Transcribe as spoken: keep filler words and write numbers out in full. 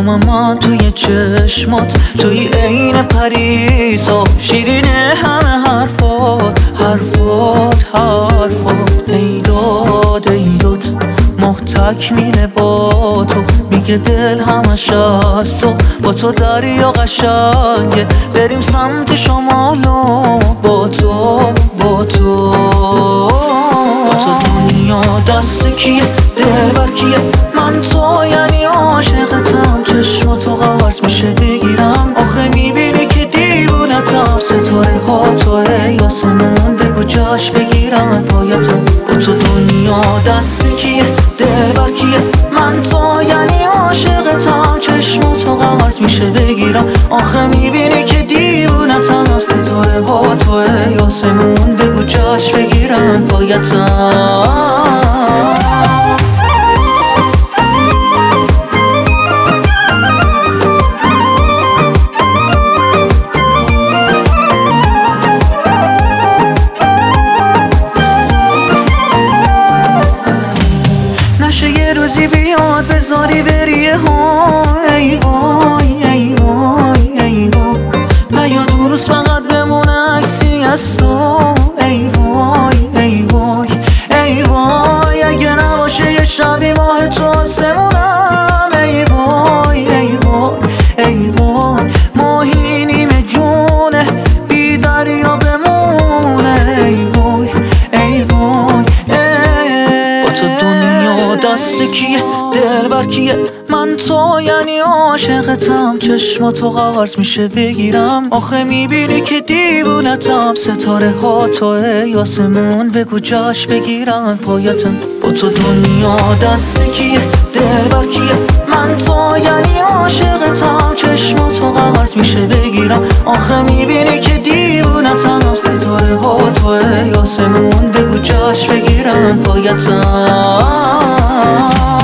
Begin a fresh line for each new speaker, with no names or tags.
معلومه من توی چشمات، توی عین پریسا، شیرینه همه حرفات حرفات حرفات. ای داد ای داد محتک میله با تو، میگه دل همش از تو، با تو دریا قشنگه، بریم سمت شمالو با تو با تو با تو. دنیا دست کیه دلبر کیه، من تو یعنی عاشقتم، چشماتو قرض میشه بگیرم، آخه میبینی که دیوونتم، ستاره ها توه آسمون بگو جاش بگیرم پایتم. با تو دنیا دست کیه دلبر کیه، من تو یعنی عاشقتم، چشماتو قرض میشه بگیرم، آخه میبینی که دیوونتم، ستاره ها توه آسمون بگو جاش بگیرم پایتم. یه روزی بیاد بذاری بری ها، ای وای ای وای ای وای، نیاد اون روز فقط بمونه عکسی از تو، ای وای ای وای ای وای، اگه نباشه یه شبی ماه تو آسمونم، ای وای ای وای ای وای، ماهی نیمه جونه بی دریا بمونه، ای وای ای وای ای. با تو دنیا دست کیه دلبر کیه، من تو یعنی عاشقتم، چشماتو قرض میشه بگیرم، آخه میبینی که دیوونتم، ستاره ها توه آسمون بگو جاش بگیرم پایتم. با تو دنیا دست کیه دلبر کیه، من تو یعنی عاشقتم، چشماتو قرض میشه بگیرم، آخه میبینی که دیوونتم، ستاره ها توه آسمون بگو جاش بگیرم پایتم.